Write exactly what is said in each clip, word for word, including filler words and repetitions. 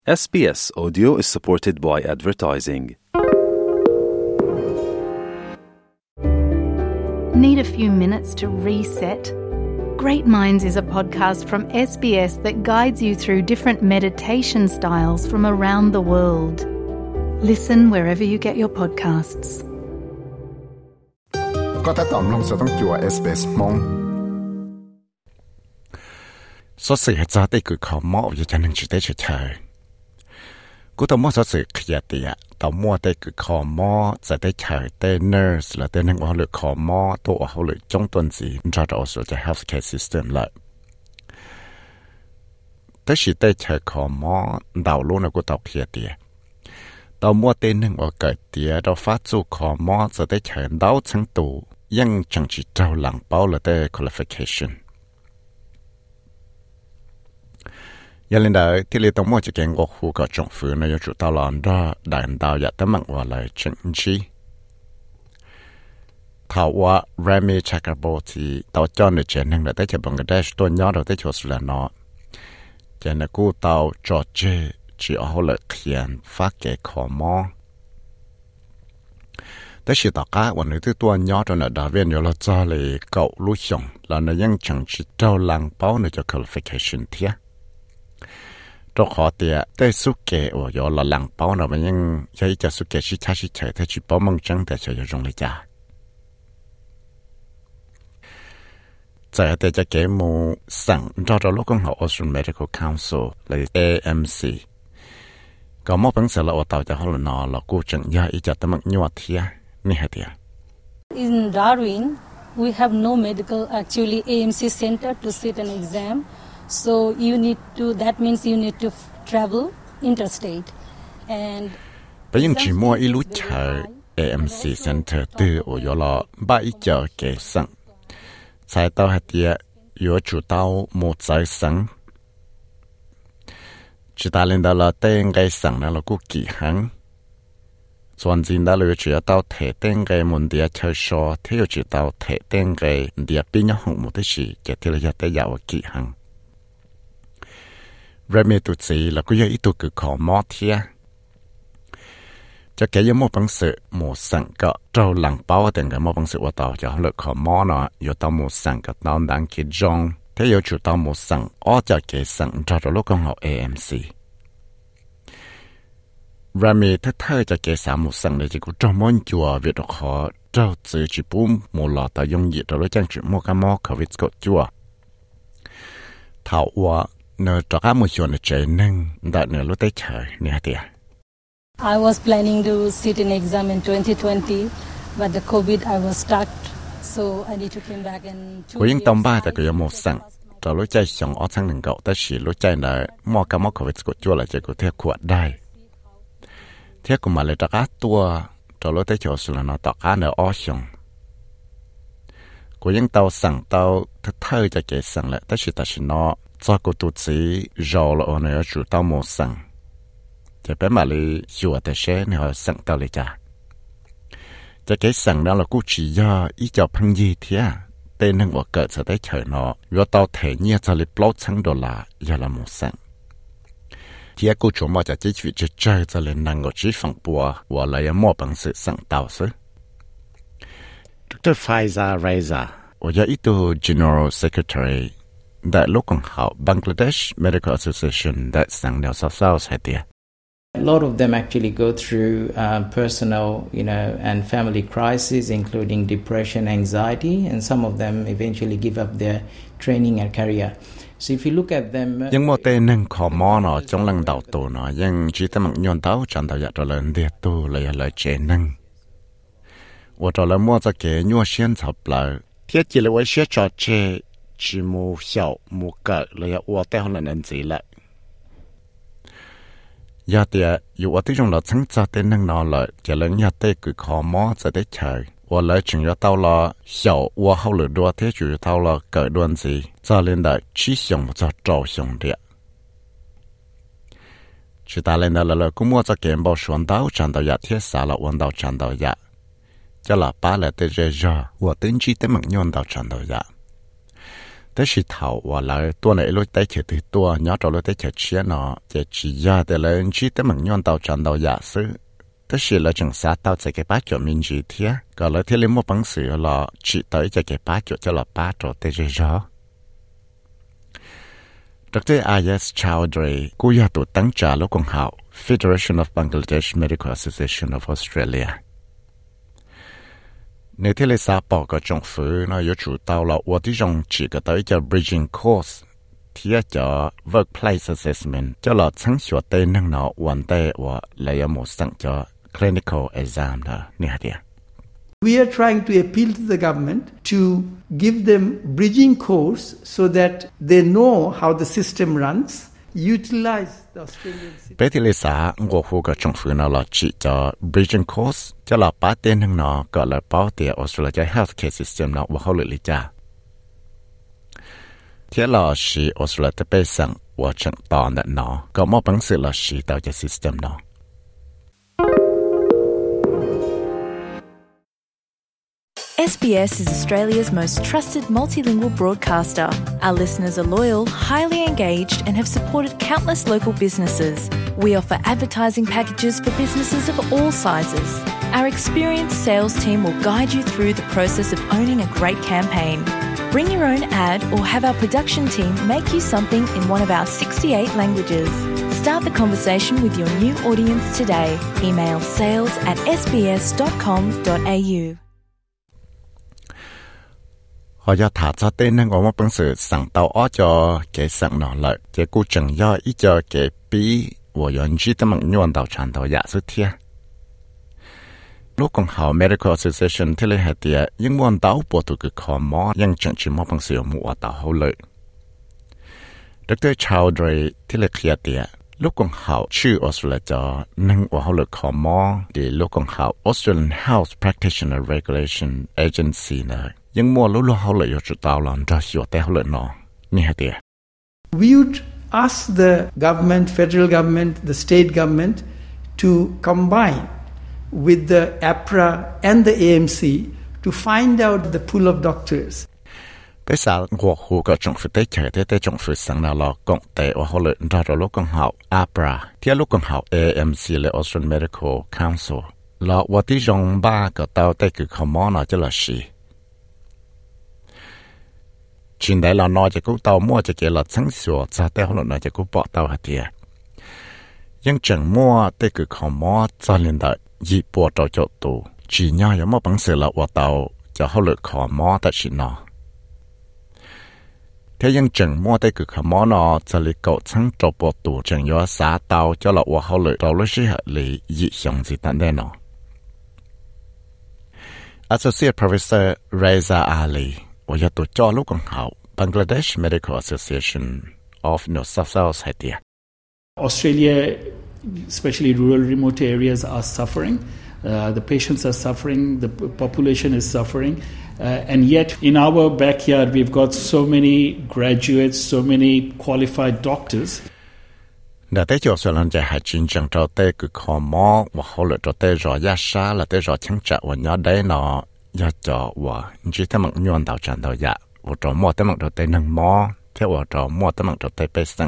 S B S Audio is supported by advertising. Need a few minutes to reset? Great Minds is a podcast from S B S that guides you through different meditation styles from around the world. Listen wherever you get your podcasts. Có thể tóm lòng sẽต้องจั่ว เอส บี เอส มอง số sự hết ra đây cứ khó mò về cho nên chỉ để chờ chờ cú tao mua số sự kia tiệt tao mua đây cứ khó mò sẽ để chờ để nurse là để năng họ được khó mò tổ họ được trong tuần gì cho đó số cho healthcare system lại tới chỉ để chờ khó mò đầu luôn là cú tao kia tiệt tao mua tên năng họ cởi tiệt tao phát chu khó mò sẽ để chờ đào chứng tụ nhưng chẳng chỉ trao lặng bao là để qualification giờ lên đời thì liệu tổng mua chỉ kiện của khu có trọng phứ nó chủ tao làm đó đại đạo giả tấm mạng vào lời chính trị thảo qua Remy Chakraborty tao cho người trẻ năng đã tới cho Bangladesh tôi nhớ đầu tới chỗ là nó cho nên cô tao cho chơi chỉ ở hậu lợi khiển phát cái khó mò tới khi tao cáวันนี้ที่ตัวnhớ cho nó đã viên rồi là cho lại cậu lúa xong là nó vẫn chẳng chỉ trao lăng bao nữa cho qualification thiệt cho họ thì tới suốt kệ ở chỗ là lăng bao nào mà nhưng thấy cho suốt kệ chỉ thay chỉ thay thay chỉ bao mong chẳng để cho dùng lấy cha giờ thì cho cái mù sẵn cho cho lúc con học Australian Medical Council là A M C có một vấn đề là ở tàu cho họ là nó là cố chẳng gia ý cho tấm nhọt thiệt nè hả thiệt. In Darwin, we have no medical actually A M C center to sit an exam. So you need to, that means you need to travel interstate. And bây giờ chỉ mua ít lúc chờ A M C Center từ ở chỗ là ba ít giờ kế sẵn. Sai tao hạt địa, yếu chủ tao một giải sẵn. Chỉ ta lên đó là tên gây sẵn đó là quốc kỳ hẳn. Toàn diện đó là chỉ tao thể tên gây một địa chơi short, thì chỉ tao thể tên gây địa bên nhau hồng một cái gì, chỉ thì là giờ tới giàu kỳ hẳn. Remy tụi chị là có ít tụi cứ khó mò thiệt cho cái một bằng sự một sẵn có trâu lặng bao tiền cái một bằng sự của tao cho lực khó mò nó yếu tao một sẵn có tao đang kia trong thế yếu chủ tao một sẵn ở cho cái sẵn cho rồi lúc con học A M C Remy thích thơ cho cái sẵn một sẵn để chỉ có trong món chùa việc đó khó trâu tự chỉ bún một lọ tao dùng gì rồi lúc chẳng chịu mua cái mò covid có chùa thảo hoa nơi trọ cá một chỗ này chơi nâng đã nửa lúc tới trời nè tiệt. I was planning to sit an exam in twenty twenty, but the COVID I was stuck, so I need to come back and. Cô yên tâm ba tại cái một sẵn, trọ lúc chơi xong ở sang đường cậu tới xí lúc chơi này mua cái món covid của chúa là chơi của theo quạt đây. Theo của mà lại trọ cá tua, trọ lúc tới chỗ xí là nó trọ cá nửa ở xong. Cô yên tàu sẵn tàu thức thơ cho cái sẵn lại tới xí ta xí nó. cho cô tụt sĩ rồi là ông ấy chủ tao một sẵn thì bé mà đi chùa tại xe này họ sẵn tao lại trả cho cái sẵn đó là cô chỉ do ý cho phăng gì thế à tên năng của cỡ sẽ tới trời nó rồi tao thể nhiên cho lấy blog trắng đô la giờ là một sẵn thì cô chủ mà cho chỉ vị chỉ chơi cho lên năng của chỉ phẳng bùa và lại mua bằng sự sẵn tao chứ Doctor Faiza Reza và giờ ít tu General Secretary that local how Bangladesh Medical Association that sang New South Wales had there. A lot of them actually go through uh, personal, you know, and family crises, including depression, anxiety, and some of them eventually give up their training and career. So if you look at them, nhưng mà tên năng khó mò nó trong lần đầu tổ nó, nhưng chỉ tấm bằng nhon tao chẳng tao dạy cho lần địa tu là lời trẻ năng. Và cho lần mua cho cái nhua xiên chập lại, thiết chỉ là với xe trò chơi chỉ mua小mua cỡ là ở đây họ là nên gì lại giờ thì dù ở đây trong là chẳng cho tên năng nó lại chỉ là nhà đây cứ khó mò cho tới trời và lại chừng cho tao là小và họ là đua thế chủ tao là cỡ đoan gì cho lên đại chỉ xong cho trâu xong địa chỉ ta lên đây là cũng mua cho kiện bao xuân đào chẳng đào thế sao là uốn đào chẳng đào cho là ba là tới giờ và tính chỉ tới mặt nhon đào chẳng đào แต่สิเฒ่าว่าแล้วตัวไหนรู้ได้เฉยตัวย้อนเรารู้ได้เฉยเชียเนาะจะจียาแต่เลยจีแต่มันย้อนเตาจันเตาอยากซื้อแต่สิเราจึงสาเตาจะเก็บป้าจมินจีเทียก็เลยที่เลี้ยงมั่วปังสือเราจีเตาจะเก็บป้าจจะเราป้าจแต่จะยอดร. อายัส ชาวดรีกูอยากตัวตั้งจ่าลูกของเขา Federation of Bangladesh Medical Association of Australia ในที่เลสาปอกก็จงฝืนนะอยู่จู่เตาเราว่าที่จงจีก็ตัวจะ bridging course ที่จะ workplace assessment จะเราทั้งชัวเต้นนั่งเนาะวันเต้ว่าเลยยังหมดสั่งจะ clinical exam นะนี่ฮะเดีย We are trying to appeal to the government to give them bridging course so that they know how the system runs, utilize the Australian system. ไปที่เลสาหัวหูก็จงฝืนเอาละจีจะ bridging course จะเราป้าเต้นทั้งนอก็เลยป้าเตียออสเตรเลีย healthcare system เนาะว่าเขาเลยลิจ้าเที่ยเราชีออสเตรเลียจะไปสั่งว่าจังตอนนั้นเนาะก็มอบปังสือเราชีต่อจาก system เนาะ S B S is Australia's most trusted multilingual broadcaster. Our listeners are loyal, highly engaged, and have supported countless local businesses. We offer advertising packages for businesses of all sizes. Our experienced sales team will guide you through the process of owning a great campaign. Bring your own ad or have our production team make you something in one of our sixty-eight languages. Start the conversation with your new audience today. Email sales at s b s dot com dot a u. họจะถามจะเต้นนั่งออกมาเป็นสื่อสั่งเตาอ้อจอเก๋สั่งหน่อเลยเจ้ากูจังย่ออีจอเก๋ปีว่าย้อนจีแต่มันย้อนเตาชันเตาอยากสุดเทียลูกของเขา Medical Association ที่เลยหาเตียยังม้วนเตาปวดตัวคือคอมอยังจังจีมาเป็นสื่อมัวเตาเขาเลยดร. ชาวดรีที่เลยเคลียเตียลูกของเขาชื่อออสเตรเลียจอนั่งว่าเขาเลยคอมอดีลูกของเขา Australian Health Practitioner Regulation Agency นะยังมัวรู้รู้เขาเลยอยู่จุดตาวหลังจะชัวแต่เขาเลยเนาะนี่ฮะเดีย We would ask the government, federal government, the state government to combine with the A P R A and the A M C to find out the pool of doctors. ไปสาวหัวหูก็จงฝึกได้เฉยได้ได้จงฝึกสังนาลอกงเตะว่าเขาเลยเราเราลูกของเขา A P R A ที่ลูกของเขา A M C และ Australian Medical Council แล้วว่าที่จงบ้าก็เตาได้คือขมอน่าจะละชีชินได้เรานอจะกู้เตามั่วจะเกี่ยวกับทั้งส่วนจะแต่เรานอจะกู้ปอเตาหัดเดียยังจังมั่วแต่คือขมอจะเรียนได้ยีปวดเราจะตูจีน่ายังมั่วปังเสือละว่าเตาจะเขาเลยขมอแต่ชินนอถ้ายังจังมั่วแต่คือขมอนอจะเลยเกาทั้งจบปวดตูจังย้อนสาเตาจะละว่าเขาเลยเราเลยใช้หัดเลยยีหยงสิตันได้นอ Associate Professor Reza Aliว่าจะตัวจอลูกของเขา Bangladesh Medical Association of New South Wales ให้เดีย Australia, especially rural remote areas, are suffering. Uh, the patients are suffering. The population is suffering. Uh, and yet, in our backyard, we've got so many graduates, so many qualified doctors. เดี๋ยวแต่จอส่วนนั้นจะหาจริงจังเราแต่คือขอมอว่าเขาเลยเราแต่รอยาชาแล้วแต่รอช่างจักวันย้อนได้เนาะยาจอว่าจีแต่มันย้อนเตาจันเตาอยากว่าจอมอแต่มันเราแต่หนึ่งมอเท่าว่าจอมอแต่มันเราแต่ไปสั่ง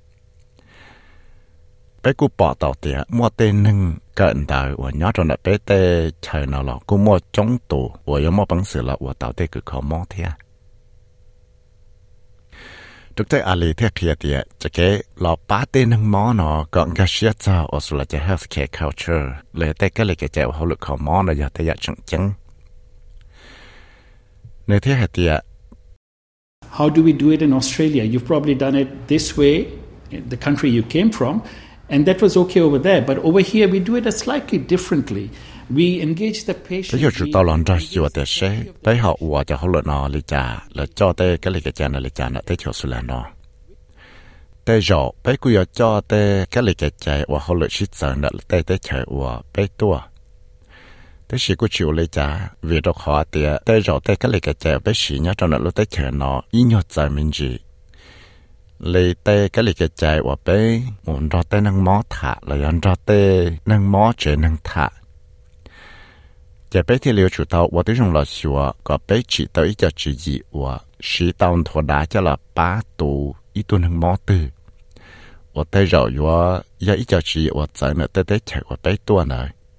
ไปกูปอเตาเตียมอแต่หนึ่งเกินได้ว่าย้อนจนได้ไปแต่เชิญเอาหรอกูมอจงตัวว่ายังมอปังสือละว่าเตาแต่คือขอมอเทียดร. อาลีเทียเคลียเตียจะเกลอป้าเต้นหนึ่งมอเนาะก่อนก็เชื่อเจ้าออสเตรเลีย healthcare culture เลยแต่ก็เลยแกเจ้าเขาหลุดขอมอเนาะอย่าแต่อยากจังจังในเทียเตีย How do we do it in Australia? You've probably done it this way, in the country you came from, and that was okay over there. But over here, we do it slightly differently. We engage the patient. แต่อยู่ตลอดจะอยู่แต่เช่ไปหาว่าจะเขาหลุดนอลิจ่าแล้วจ่อแต่ก็เลยแกเจ้านาลิจ่าเนาะแต่เที่ยวสุดแล้วเนาะแต่จ่อไปกูอยากจ่อแต่ก็เลยแกใจว่าเขาหลุดชิดเสนเนาะแต่แต่เฉยว่าไปตัวแต่สิกูชิวเลยจ้าวิดขอเตียแต่เราแต่ก็เลยแกเจอไปสิเนี่ยจนเราแต่เฉยเนาะอีหยดใจมินจีเลยแต่ก็เลยแกใจว่าไปหมุนเราแต่นังหมอถะแล้วยันเราแต่นังหมอเจนังถะจะไปที่เลี้ยวชุดเตาว่าที่รงหล่อชัวก็ไปจีเตาอีจะจีจีว่าสีเตาถั่วดาจะละป้าตูอีตัวหนึ่งมอตือว่าแต่เราอยู่ว่าอย่าอีจะจีว่าใจเนี่ยแต่แต่เฉยว่าไปตัวไหน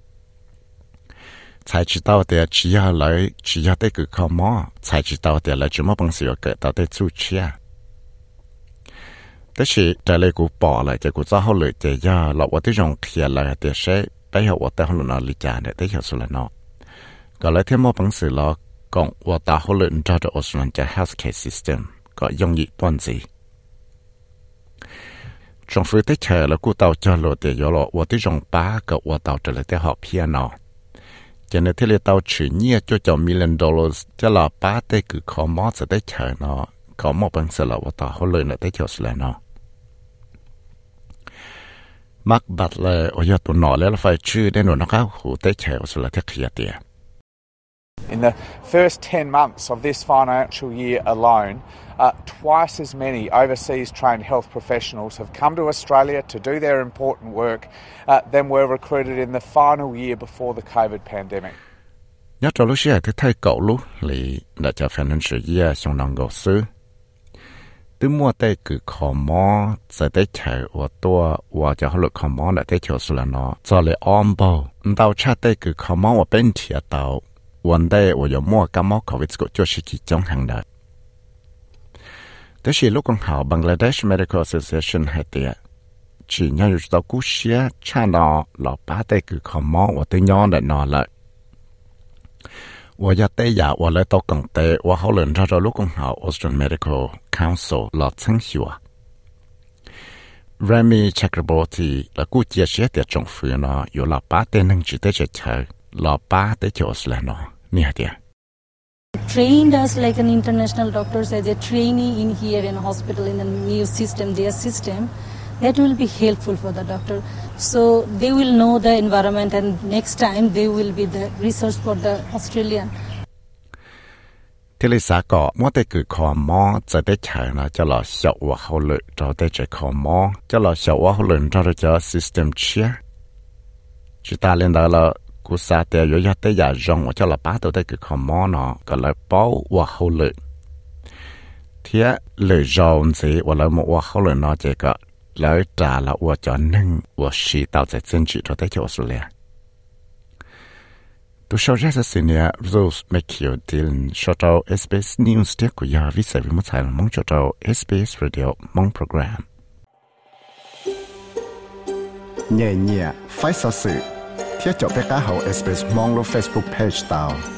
才知道的只要来只要得个靠么，才知道的来怎么帮时候给到的主持啊。但是在那个bỏ了，这个早后来这呀，老我这种贴来的是，背后我带后来那里讲的，带后出来喏。个来天么帮时了，讲我带后来你知道我说人家 healthcare system 个容易断子。政府的车了，古到家了的有了，我这种八个我到这里的好偏喏。cho nên thế là tao chỉ nhớ cho cho million dollars cho là ba tay cứ khó mót sẽ tới chờ nó có một bằng sự là tao hồi lời nữa tới chờ sự là nó mắc bật là ở giờ tụi nó là phải chữ để nó khá hữu tới chờ sự là thiết hiện tiền. In the first ten months of this financial year alone, uh, twice as many overseas trained health professionals have come to Australia to do their important work uh, than were recruited in the final year before the COVID pandemic. Nhớ cho lúc xưa thì thấy cậu lúc thì đã cho financial year xong năng gạo sư. Từ mua tay cứ khó mò, sẽ tới chạy và tua và cho họ lực khó mò đã tới chiều là nó. Cho lại ôm bầu, tao cha tay cứ khó mò và bên thiệt tao. One day 我有摸感冒 COVID 就是其中行的。但是如果好 Bangladesh Medical Association 係啲，只要有到故事，差到老爸的個感冒，我都養得耐了。我一啲日我嚟到工地，我可能找到如果好 Australian Medical Council 落清楚啊。Remy Chakraborty 嚟估計係啲政府呢，有老爸的能值得去睇，老爸的就是啦喏。 Trained us like an international doctors as a trainee in here in a hospital in the new system, their system, that will be helpful for the doctor. So they will know the environment and next time they will be the resource for the Australian. Thì lý xã có mỗi cái cứ khó mò cho tới chạy nó cho là hiệu quả hậu lực cho tới chạy khó mò cho là hiệu quả hậu lực cho tới system chia. Chỉ ta lên đó là cú sa tè yo ya tè ya rong cho là bá tao tè cứ khó mò nó có lại bao và hậu lực thế lời rong gì và lại một và hậu lực nó chỉ có lời trả là và cho nâng và sĩ tạo ra chân trị cho tới cho Australia. Tu sau ra xin ya Rose McHugh Dylan cho tao ét bê ét News tiết của ya vi sẽ vi một thời mong cho tao ét bê ét Radio mong program. Nhẹ nhẹ phải sao sự thiết cho bé cá hậu ét bê ét mong lo Facebook page tao.